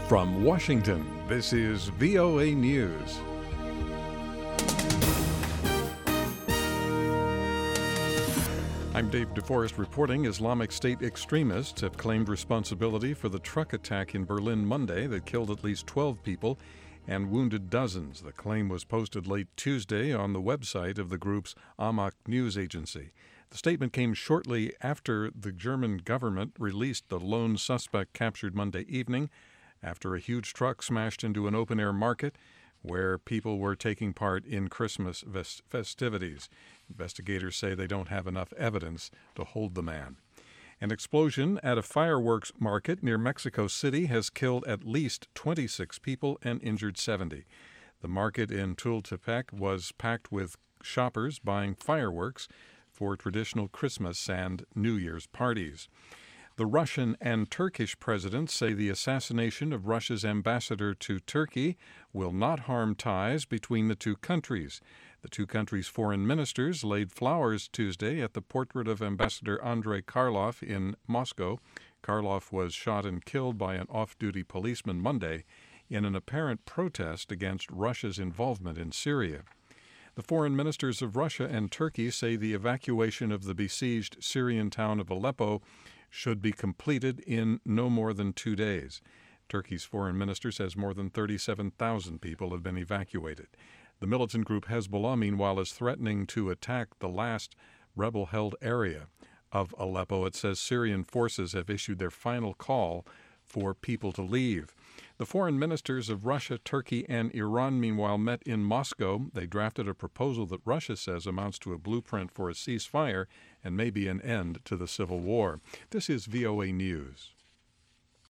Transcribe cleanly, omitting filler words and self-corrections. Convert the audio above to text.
From Washington, this is VOA News. I'm Dave DeForest reporting. Islamic State extremists have claimed responsibility for the truck attack in Berlin Monday that killed at least 12 people and wounded dozens. The claim was posted late Tuesday on the website of the group's Amaq news agency. The statement came shortly after the German government released the lone suspect captured Monday evening after a huge truck smashed into an open-air market where people were taking part in Christmas festivities. Investigators say they don't have enough evidence to hold the man. An explosion at a fireworks market near Mexico City has killed at least 26 people and injured 70. The market in Tultepec was packed with shoppers buying fireworks for traditional Christmas and New Year's parties. The Russian and Turkish presidents say the assassination of Russia's ambassador to Turkey will not harm ties between the two countries. The two countries' foreign ministers laid flowers Tuesday at the portrait of Ambassador Andrei Karlov in Moscow. Karlov was shot and killed by an off-duty policeman Monday in an apparent protest against Russia's involvement in Syria. The foreign ministers of Russia and Turkey say the evacuation of the besieged Syrian town of Aleppo should be completed in no more than 2 days. Turkey's foreign minister says more than 37,000 people have been evacuated. The militant group Hezbollah, meanwhile, is threatening to attack the last rebel-held area of Aleppo. It says Syrian forces have issued their final call for people to leave. The foreign ministers of Russia, Turkey, and Iran, meanwhile, met in Moscow. They drafted a proposal that Russia says amounts to a blueprint for a ceasefire and maybe an end to the civil war. This is VOA News.